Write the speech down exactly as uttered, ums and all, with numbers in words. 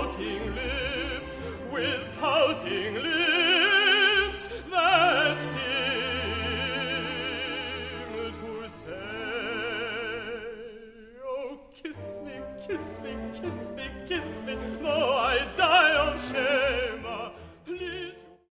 pouting lips, with pouting lips that seem to say, oh, kiss me, kiss me, kiss me, kiss me, though I die of shame.